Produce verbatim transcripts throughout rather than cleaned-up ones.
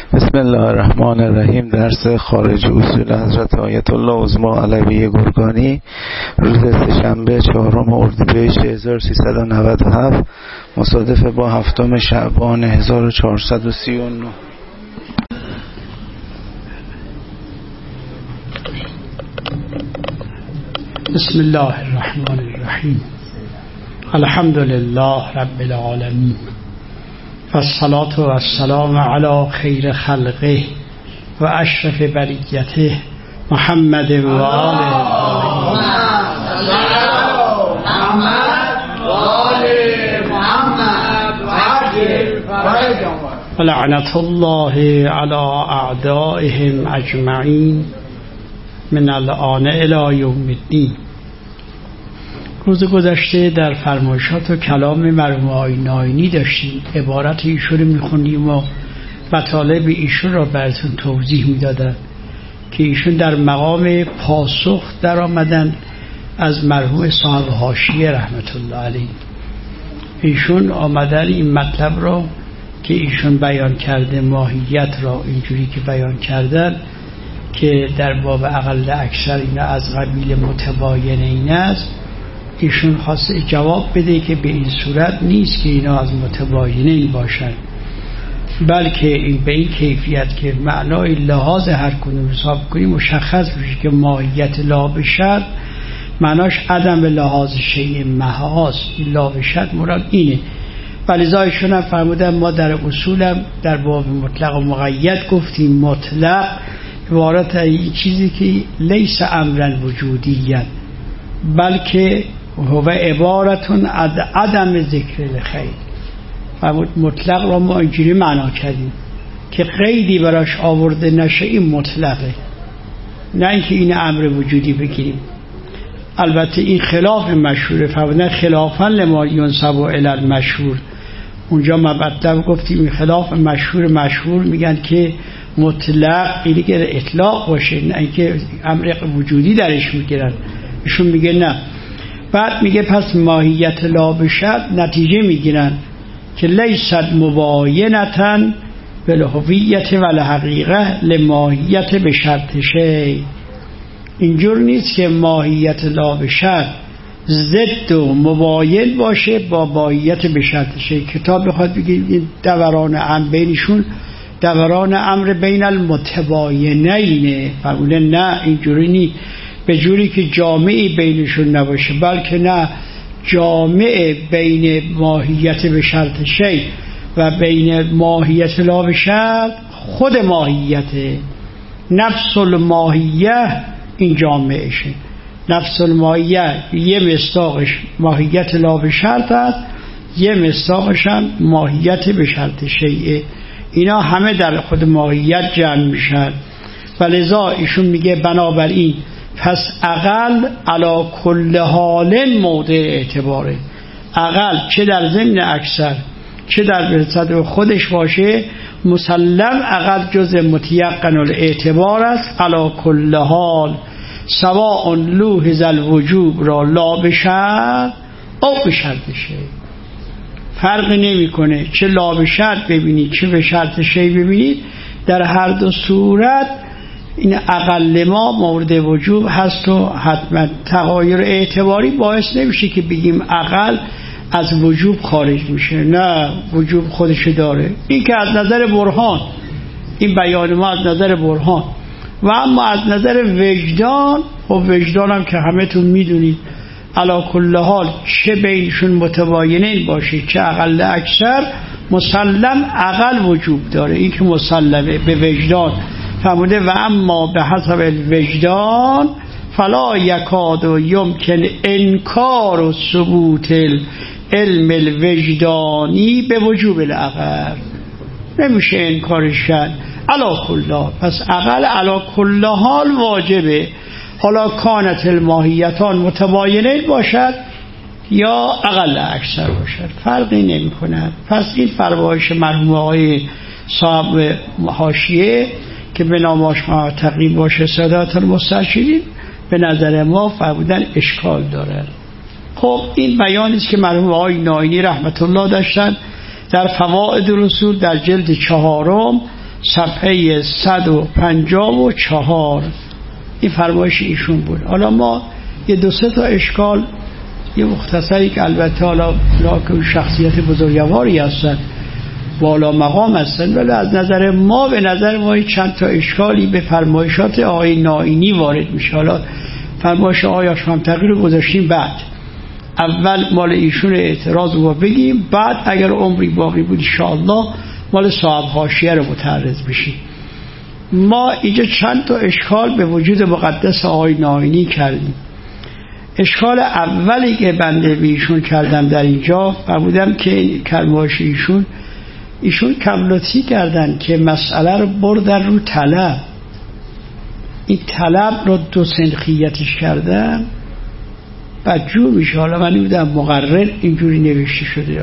بسم الله الرحمن الرحیم. درس خارج اصول حضرت آیت الله عظمی علویه گرگانی، روز سه‌شنبه چهارم اردیبهشت هزار و سیصد و نود و هفت مصادف با هفتم شعبان هزار و چهارصد و سی و نه. بسم الله الرحمن الرحیم. الحمد لله رب العالمین و الصلاة و السلام علی خیر خلقه و اشرف بریته محمد و آله و لعنت الله علی اعدائهم اجمعین من الآن الی یوم الدین. روز گذشته در فرمایشات و کلام مرحوم آقای ناینی داشتیم، عبارت ایشون رو میخونیم و مطالب ایشون را براتون توضیح میدادن که ایشون در مقام پاسخ در آمدن از مرحوم صاحب حاشیه رحمت الله علیه. ایشون آمدن این مطلب را که ایشون بیان کرده، ماهیت را اینجوری که بیان کردن که در باب اقل اکثر اینا از قبیل متباین این است، ایشون خواست جواب بده که به این صورت نیست که اینا از متباینین باشن، بلکه این به این کیفیت که معنای لحاظ هر کدوم حساب کنیم مشخص بشه که ماهیت لا بشر معناش عدم لحاظ شیء محاس. لا بشر مراد اینه. ولذا ایشون هم فرمودن ما در اصولم در باب مطلق و مقید گفتیم مطلق عبارت این چیزی که لیس امرا وجودیه بلکه هو عبارتون عدم ذکر الخیر. مطلق را ما اینجوری معنا کردیم که قیدی براش آورده نشه، این مطلقه، نه اینکه این امر وجودی بگیریم. البته این خلاف مشهوره، فرمودن خلافا لما ینسب الی المشهور. اونجا مطلب گفتیم این خلاف مشهور. مشهور میگن که مطلق اینی که اطلاق باشه، نه اینکه امر وجودی درش میگیرن. ایشون میگه نه. بعد میگه پس ماهیت لا بشر نتیجه میگیرن که لیست مباینتا بالهویت و الحقیقه لماهیت به شرط شی. اینجور نیست که ماهیت لا بشر ضد و مباین باشه با ماهیت به شرط شی. کتاب بخواد بگید دوران امر بینشون دوران امر بین المتباینین، فرموده نه اینجوری نیست، به جوری که جامعی بینشون نباشه، بلکه نه جامع بین ماهیت به شرط شی و بین ماهیت لا به شرط خود ماهیت نفس الماهیه این جامعشه. نفس الماهیه یه مصداقش ماهیت لا به شرط است، یه مصداقش هم ماهیت به شرط شیء. اینا همه در خود ماهیت جمع میشن. ولذا ایشون میگه بنابراین پس اقل علی کل حال موضع اعتباره. اقل چه در ضمن اکثر چه در صدر خودش باشه مسلم اقل جز متیقن الاعتبار است. علی کل حال سواء لوحظ الوجوب را لا بشرط او بشرط شی. فرقی نمیکنه چه لا بشرط ببینید چه به شرط شی ببینید، در هر دو صورت این اقل ما مورد وجوب هست و حتما تغایر اعتباری باعث نمیشه که بگیم اقل از وجوب خارج میشه. نه، وجوب خودش داره. این که از نظر برهان، این بیان ما از نظر برهان. و اما از نظر وجدان، و وجدان هم که همه تون میدونید علا کل حال چه بینشون متباینین باشه چه اقل اکثر مسلم اقل وجوب داره. این که مسلمه به وجدان فرموده و اما به حسب الوجدان فلا یکاد و یمکن انکار و ثبوت علم الوجدانی به وجوب العقل. نمیشه انکارش کرد علا کل حال. پس عقل علا کل حال واجبه، حالا کانت الماهیتان متباینه باشد یا اقل اکثر باشد، فرقی نمی کند. پس این فرمایش مرحوم آقای صاحب حاشیه که به نامش تقریب باشه سادات المسترشدین به نظر ما فرمودن اشکال داره. خب این بیانی است که مرحوم آقای ناینی رحمت الله داشتن در فوائد رسول در جلد چهارم صفحه صد و پنجاه و چهار این فرمایش ایشون بود. حالا ما یه دو سه تا اشکال یه مختصری که البته حالا که شخصیت بزرگواری هستن والا مقام هستن، ولی از نظر ما به نظر ما چند تا اشکالی به فرمایشات آقای نائینی وارد میشه. حالا فرمایش آقای هاشم‌تقی رو گذاشتیم بعد، اول مال ایشون اعتراض رو بگیم، بعد اگر عمری باقی بود انشاءالله مال صاحب حاشیه رو متعرض بشیم. ما اینجا چند تا اشکال به وجود مقدس آقای نائینی کردیم. اشکال اولی که بنده به ایشون کردم در اینجا فرمودم که فرمایش ایشون ایشون کملوتی کردن که مسئله رو بردن رو طلب، این طلب رو دو سنخیتش کردن بدجور میشه. حالا من نمیدونم مقرر اینجوری نوشته شده،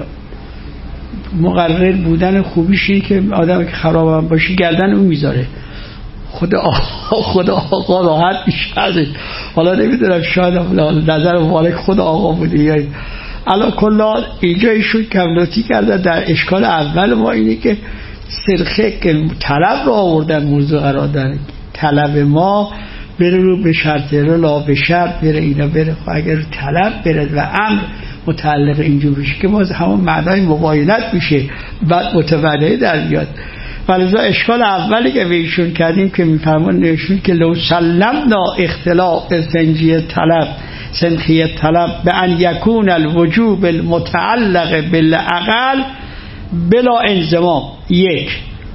مقرر بودن خوبیش اینه که آدم که خراب هم باشه گردن اون میذاره، خدا آقا خدا آقا راحت میشه. حالا نمیدونم شاید نظر مالک خدا آقا بوده یا علا کلا اینجا ایشون کملوتی کرده. در اشکال اول ما اینه که سرخه که طلب رو آوردن موضوع قرار داره، طلب ما بره رو به شرط رو لا به شرط بره اینا بره، اگر طلب بره و امر متعلق اینجور بشه که باز همون معنای مباینت میشه بعد متوجه در بیاد. ولذا اشکال اولی که بهشون کردیم که میفرمان نشون که لو سلمنا اختلاف سنجی طلب سنخی طلب به ان یکون الوجوب المتعلق بالعقل بلا انضمام یک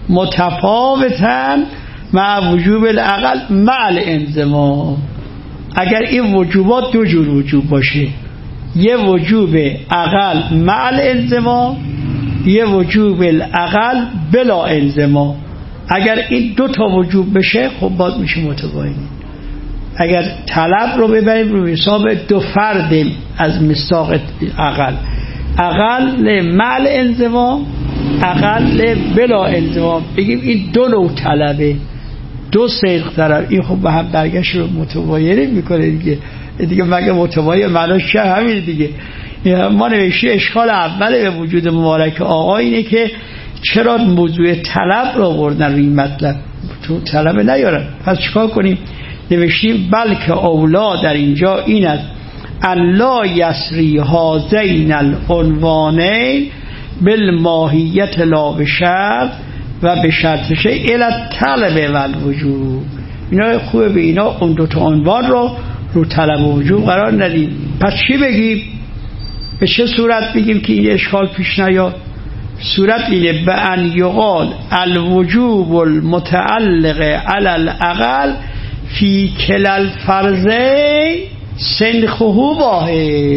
متفاوتاً مع وجوب العقل مع الانضمام. اگر این وجوبات دو جور وجوب باشه، یه وجوب عقل مع الانضمام، یه وجوب العقل بلا انضمام. اگر این دو تا وجوب بشه خب باز میشه متباین. اگر طلب رو ببریم رو حساب دو فرد از مصداق عقل، عقل مع الانضمام، عقل بلا انضمام، بگیم این دو نوع طلبه، دو سیغ طلب، این خب به هم برگشت رو متباینه میکنه دیگه دیگه مگه متباین معناش چه؟ همین دیگه. ما نوشتی اشکال اول به وجود مبارک آقا اینه که چرا موضوع طلب رو بردن روی مطلب، تو طلب نیارن. پس چیکار کنیم؟ نوشتیم بلکه اولا در اینجا این است ان لا یسری هذین العنوانین بالماهیت لا بشرط و به شرط شیء الی الطلب و الوجوب. اینا خوبه به اینا اون دو تا عنوان رو رو طلب و وجوب قرار ندیم. پس چی بگیم؟ به چه صورت بگیم که این اشکال پیش نیاد؟ صورت اینه به ان یقال الوجوب المتعلق علی العقل فی کلا الفرضین سنخه واحد.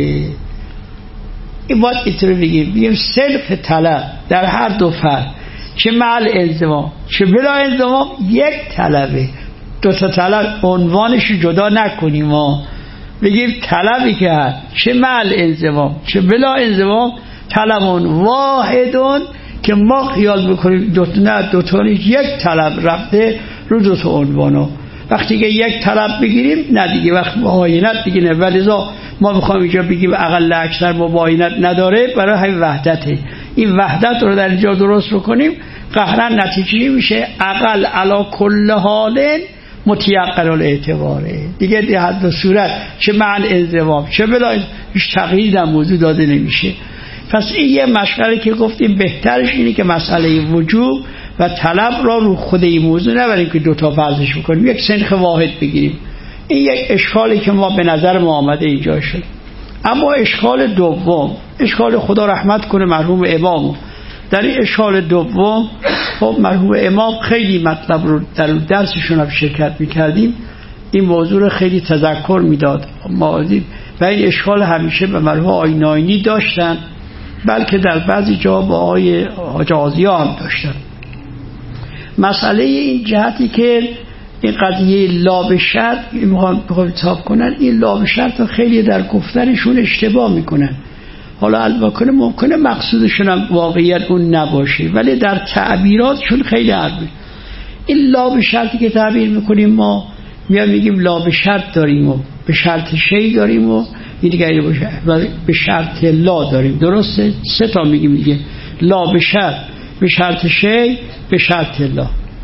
این باید اینطور بگیم، بگیم سنخ طلب در هر دو فرد چه مع الانضمام چه بلا انضمام یک طلبه. دو تا طلب عنوانش جدا نکنیم، ما بگیم طلبی که هست چه مع الانضمام چه بلا انضمام طلبون واحدون که ما خیال بکنیم دو نه دو تا یک طلب رفته رو دو تا عنوانو. وقتی که یک طلب بگیریم نه دیگه وقت مباینت دیگه نه. ولیزا ما میخوام اینجا بگیم اقل اکثر مباینت نداره، برای همین وحدته. این وحدت رو در اینجا درست بکنیم قهرا نتیجه میشه اقل علا کل حال متیقن الاعتباره دیگه. در حد و صورت چه معنی انضمام چه بلا هیچ تغییری در موضوع داده نمیشه. پس این یه مشغله که گفتیم بهترش اینه که مسئله وجوب و طلب را رو خود این موضوع نبریم که دوتا فرضش بکنیم، یک سنخ واحد بگیریم. این یک اشکالی که ما به نظر ما آمده اینجا شد. اما اشکال دوم، اشکال خدا رحمت کنه مرحوم امام، در این اشکال دوم خب مرحوم امام خیلی مطلب رو در درسشون هم شرکت میکردیم، این موضوع رو خیلی تذکر میداد ما دید و این اشکال همیشه به مرحوم آقای نائینی داشتن، بلکه در بعضی جا با آقای حاج آذیا هم داشتن. مسئله این جهتی که این قضیه لا به شرط میخوام حساب کنن، این لا به شرط خیلی در گفتنشون اشتباه میکنن. حالا البته ممکنه مقصودشون هم واقعیت اون نباشه، ولی در تعبیراتشون خیلی عربی. این لا به شرطی که تعبیر میکنیم ما میام میگیم لا به شرط داریم و به شرط شی داریم و این دیگه به شرط لا داریم، درسته؟ سه تا میگیم دیگه، لا به شرط، به شرط شی، به شرط لا.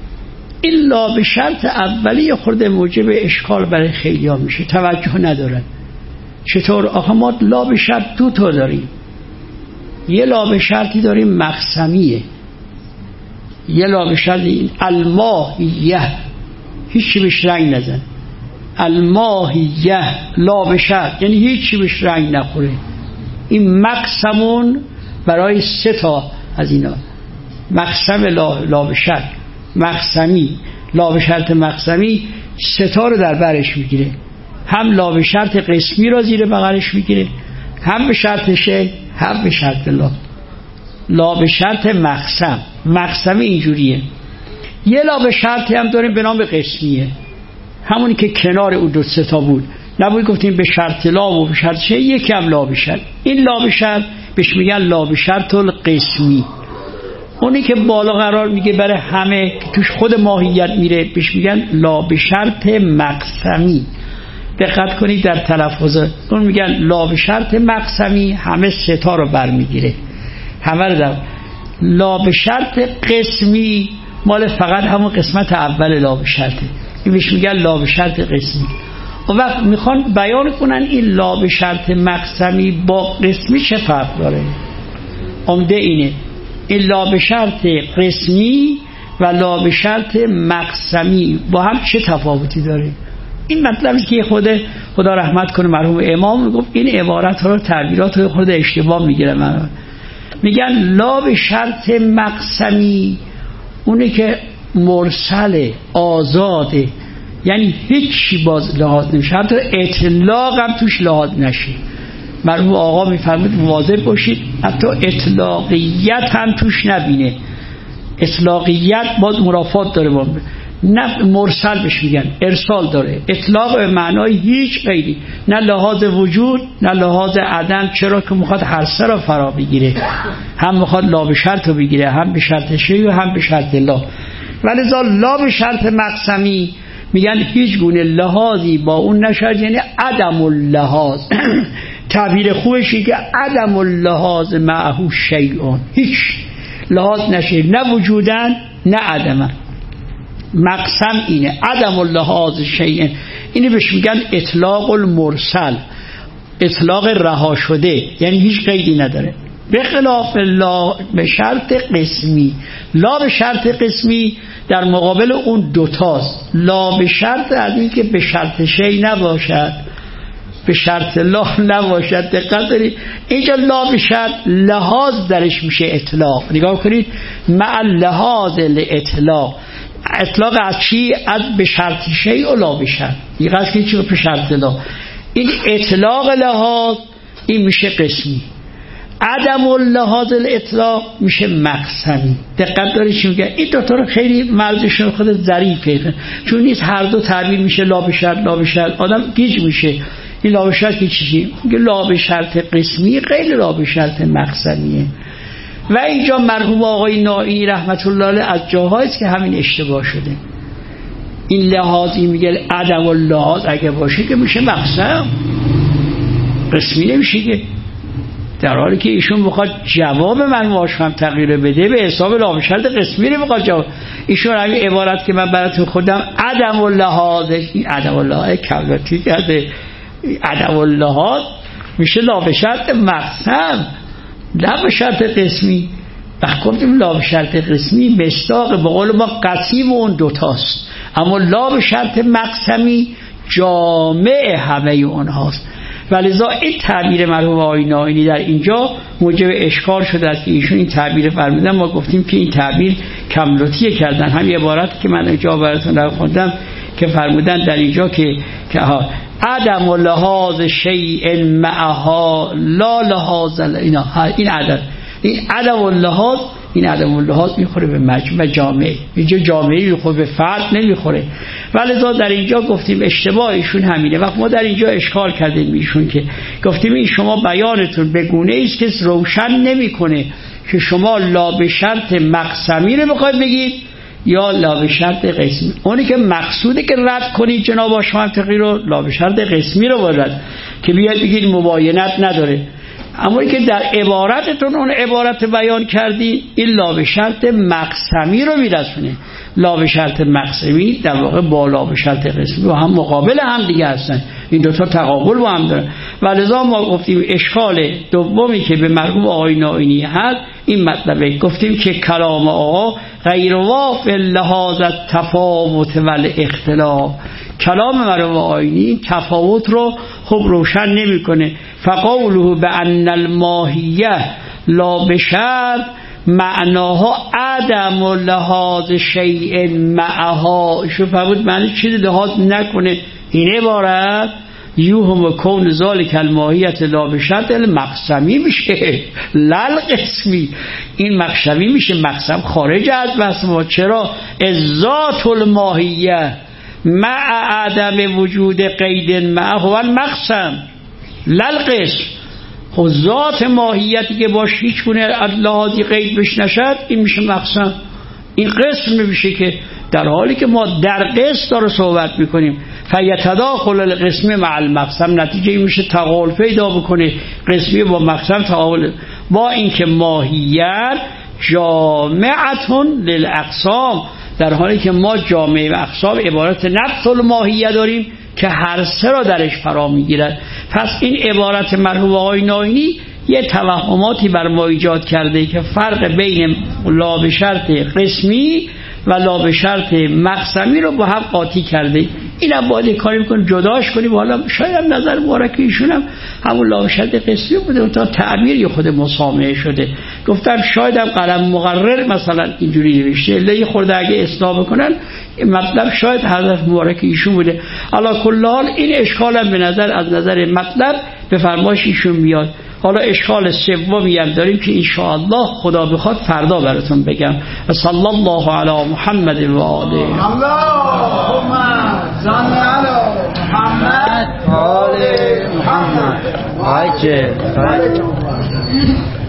الا به شرط اولی خورده موجب اشکال برای خیلی ها میشه، توجه ندارن. چطور؟ آخه ما لا به شرط دو تا داریم. یه لا به شرطی داریم مقسمیه، یه لا به شرطی الماهیه، هیچی بهش رنگ نزن. الماهیه لا به شرط یعنی هیچی بهش رنگ نخوره. این مقسمون برای سه تا از اینا، مقسم لا, لا به شرط، مقسمی، لا به شرط مقسمی، سه تا رو در برش میگیره. هم لا به شرط قسمی را زیر بغلش میگیره، هم به شرط شی، هم به شرط لا. لا به شرط مقسم، مقسمی اینجوریه. یه لا به شرطی هم داریم به نام قسمیه، همونی که کنار اون دو سه تا بود، نبود گفتیم به شرط لا و به شرط شی، یکی هم لا به شرط. این لا به شرط بهش میگن لا به شرط القسمی. اونی که بالا قرار میگه برای همه توش خود ماهیت میره بهش میگن لا به شرط مقسمی. دقت کنید در تلفظ اون میگن لا به شرط مقسمی، همه سه تا رو برمیگیره، همه رو در. لا به شرط قسمی مال فقط همون قسمت اول لا به شرطه، این بهش میگن لا به شرط قسمی. اون وقت میخوان بیان کنن این لا به شرط مقسمی با قسمی چه فرق داره. عمده اینه، این لا به شرط قسمی و لا به شرط مقسمی با هم چه تفاوتی داره. این مطلبی که خود خدا رحمت کنه مرحوم امام میگفت این عبارت ها رو تعبیرات رو خود اشتباه میگیره. من میگن لا به شرط مقسمی اونی که مرسل آزاده، یعنی هیچی باز لحاظ نمیشه، حتی اطلاق هم توش لحاظ نشه. مرحوم آقا میفرمود مواظب باشید حتی اطلاقیت هم توش نبینه. اطلاقیت باز مرافات داره با نه، مرسل بهش میگن، ارسال داره، اطلاق به معنای هیچ قیدی، نه لحاظ وجود نه لحاظ عدم، چرا که میخواد هر سه را فرا بگیره، هم میخواد لا به شرط رو بگیره، هم به شرط شی و هم به شرط لا. ولذا لا به شرط مقسمی میگن هیچ گونه لحاظی با اون نشد، یعنی عدم اللحاظ. تعبیر خوبشی که عدم اللحاظ معه شیئون، هیچ لحاظ نشه، نه وجودن نه عدمن. مقسم اینه، عدم اللحاظ شیئن، اینی بهش میگن اطلاق المرسل، اطلاق رها شده، یعنی هیچ قیدی نداره. به خلاف لا به شرط قسمی، لا به شرط قسمی در مقابل اون دوتاست. لا به شرط از این که به شرط شی نباشد، به شرط لا نباشد. دقت دارید اینجا لا به شرط لحاظ درش میشه اطلاق. نگاه کنید، مع لحاظ الاطلاق، اطلاق از چی؟ از به شرط شی و لا به شرط. این قصد که چی به شرط لا، این اطلاق لحاظ این میشه قسمی، عدم اللحاظ الاطلاق میشه مقسمی. دقت دارید چی میگه؟ این دو تا رو خیلی مرزشون خود ظریفه، چون نیست هر دو تعبیر میشه لا به شرط لا به شرط، آدم گیج میشه. این لا به شرط که چیزی؟ میگه لا به شرط قسمی غیر لا به شرط مقسمیه. و اینجا مرحوم آقای نائی رحمت الله علیه از جاهاییست که همین اشتباه شده. این لحاظی میگه عدم اللحاظ اگه باشه که میشه مقسم، قسمی نمیشه که. در حالی که ایشون بخواد جواب من واشم تغییر بده به حساب لا به شرط قسمی رو بخواد جواب. ایشون همین عبارت که من براتون خودم عدم اللحاظ، این عدم اللحاظ کلمتی کرده، عدم اللحاظ میشه لا به شرط مقسم نه به شرط قسمی. وقت گفتیم لا به شرط قسمی مصداق به قول ما قسیم اون دوتاست، اما لا به شرط مقسمی جامع همه اونهاست. ولذا این تعبیر مرحوم آقای ناینی در اینجا موجب اشکال شده است که ایشون این تعبیر فرمودن. ما گفتیم که این تعبیر کملوتیه کردن. همین عبارتی که من اینجا براتون رو خوندم که فرمودن در اینجا که که ها عدم و لحاظ شیء معها لا لحاظ اینا، این عدد، این عدم و لحاظ، این عدم و لحاظ میخوره به مجموع جامعه، اینجا جامعه میخوره به فرد نمیخوره. ولذا در اینجا گفتیم اشتباهشون همینه. وقت ما در اینجا اشکال کردیم ایشون که گفتیم این شما بیانتون به گونه است که روشن نمیکنه که شما لا به شرط مقسمی رو بخواید بگید یا لا به شرط قسمی. اونی که مقصوده که رد کنید جناب آش منطقی رو، لا به شرط قسمی رو باید که بیاید بگید مباینت نداره. اما که در عبارتتون اون عبارت بیان کردی این لا به شرط مقسمی رو میرسونه. لا به شرط مقسمی در واقع با لا به شرط قسمی و هم مقابل هم دیگه هستن، این دوتا تقابل با هم دارن. و لذا ما گفتیم اشکال دومی که به مرحوم آقای نائینی هست این مطلبه، گفتیم که کلام آقا غیر واف لحاظ تفاوت و اختلاف، کلام مرحوم آقایی تفاوت رو خوب روشن نمیکنه. فقوله بأن الماهیه لا بشرط معناها عدم و لحاظ شیء معها، شو فرمود معنی چیزی لحاظ نکنه. این عبارت یوهم کون ذالک الماهیت لا بشرط المقسمی میشه لل قسمی، این مقسمی میشه، مقسم خارج از بحث ما. چرا؟ ذات الماهیه مع عدم وجود قید معه المقسم لل قسم. خب ذات ماهیتی که باش هیچ گونه لحاظی قید بش نشد این میشه مقسم، این قسم میشه، که در حالی که ما در قسم داره صحبت میکنیم فیتداخل القسم مع المقسم، نتیجه این میشه تقابل پیدا بکنه قسمی با مقسم تقابل، با اینکه ماهیت جامعتون للاقسام، در حالی که ما جامعه و اقسام عبارت نفس الماهیه داریم که هر سه را درش فرا میگیرد. پس این عبارت مرحوم آقای نائینی یه توهماتی بر ما ایجاد کرده که فرق بین لا به شرط قسمی و لا به شرط مقسمی رو با هم قاطی کرده. اینم باید کاری میکنیم جداش کنیم. حالا شاید نظر مبارک ایشون هم همون لا به شرط قسمی بوده و تا تعبیر یه خود مسامحه شده. گفتم شاید هم قلم مقرر مثلا اینجوری نوشته، الا خورده اگه اصلاح بکنن مطلب شاید حضرت مبارک ایشون بوده. علا کل حال این اشکال هم به نظر از نظر مطلب به فرمایش ایشون میاد. حالا اشکال سومی هم داریم که ان شاء الله خدا بخواد فردا براتون بگم. صلی الله علی محمد و آله. اللهم صل علی محمد و آل محمد.